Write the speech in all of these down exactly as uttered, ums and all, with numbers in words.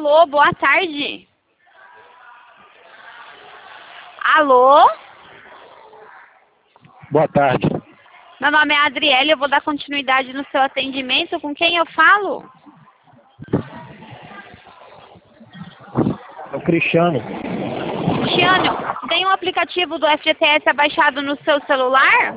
Alô, boa tarde. Alô? Boa tarde. Meu nome é Adriele, eu vou dar continuidade no seu atendimento. Com quem eu falo? É o Cristiano. Cristiano, tem um aplicativo do F G T S abaixado no seu celular?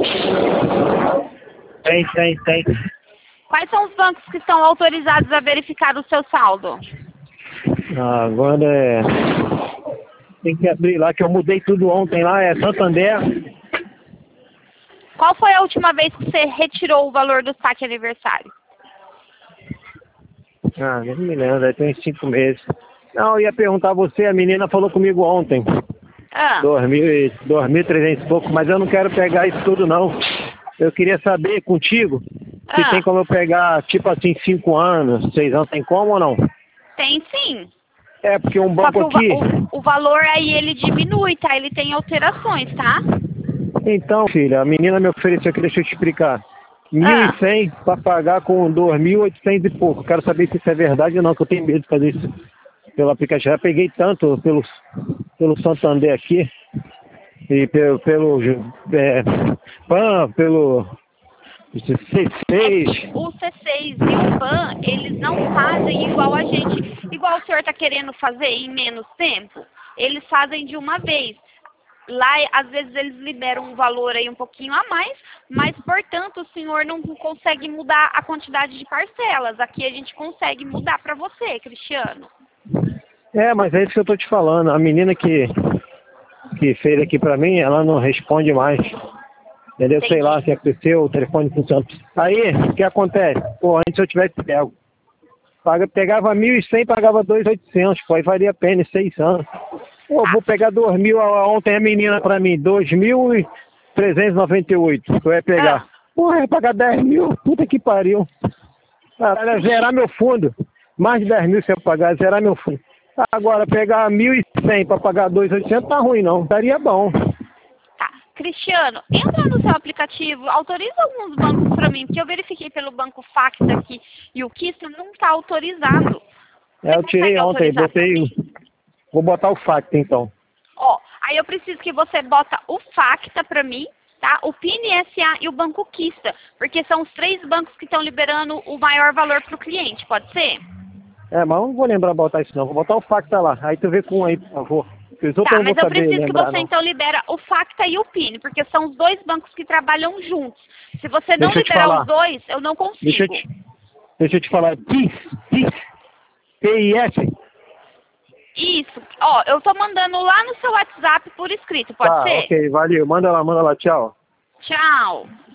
Tem, tem, tem. Quais são os bancos que estão autorizados a verificar o seu saldo? Ah, agora é... Tem que abrir lá, que eu mudei tudo ontem lá, é Santander. Qual foi a última vez que você retirou o valor do saque aniversário? Ah, nem me lembro, tem cinco meses. Não, eu ia perguntar a você, a menina falou comigo ontem. Ah, Dois mil e trezentos e pouco, mas eu não quero pegar isso tudo não. Eu queria saber contigo se ah, tem como eu pegar, tipo assim, cinco anos, seis anos, tem como ou não? tem sim. É, porque um Só que banco o, va- aqui... o, o valor aí ele diminui, tá? Ele tem alterações, tá? Então, filha, a menina me ofereceu aqui, deixa eu te explicar. Mil e Ah, cem para pagar com dois mil e oitocentos e pouco. Quero saber se isso é verdade ou não, que eu tenho medo de fazer isso pelo aplicativo. Já peguei tanto pelo, pelo Santander aqui, e pelo, pelo é, PAN, pelo C seis. é que o C seis e o PAN, eles não fazem igual a gente, igual o senhor tá querendo fazer em menos tempo, eles fazem de uma vez. Lá, às vezes, eles liberam um valor aí um pouquinho a mais, mas, portanto, o senhor não consegue mudar a quantidade de parcelas. Aqui a gente consegue mudar para você, Cristiano. É, mas é isso que eu tô te falando. A menina que, que fez aqui pra mim, ela não responde mais. Entendeu? Sei lá Entendi. se aconteceu, o telefone funciona. Aí, o que acontece? Pô, antes eu tivesse pego. Paga, pegava mil e cem, pagava dois mil e oitocentos, pô, aí valia a pena, seis anos. Pô, Tá, vou pegar dois mil, ontem a menina pra mim, dois mil trezentos e noventa e oito, que eu ia pegar. ah, Porra, ia pagar dez mil, puta que pariu. Caralho, é zerar meu fundo. Mais de dez mil se eu pagar, é zerar meu fundo. Agora, pegar mil e cem pra pagar dois mil e oitocentos, tá ruim não, estaria bom. tá. Cristiano, entra no seu aplicativo, autoriza alguns bancos para mim, porque eu verifiquei pelo banco Facta aqui e o Kista não está autorizado. É, Você eu tirei consegue ontem, autorizar para botei, mim? vou botar o facto então. Ó, aí eu preciso que você bota o Facta para mim, tá? O P I N S A e o Banco Kista, porque são os três bancos que estão liberando o maior valor para o cliente, pode ser? É, mas eu não vou lembrar botar isso não, vou botar o facto lá. Aí tu vê com um aí, por favor. Porque os outros Tá, eu não mas vou eu saber preciso que lembrar você não. então libera o Facta e o P I N, porque são os dois bancos que trabalham juntos. Se você não Deixa eu te liberar os falar. dois, eu não Deixa eu consigo. te, deixa eu te falar. P I S, P I S, P I S. Isso. Ó, eu tô mandando lá no seu WhatsApp por escrito, pode Tá, ser? ok, valeu. Manda lá, manda lá, tchau. Tchau.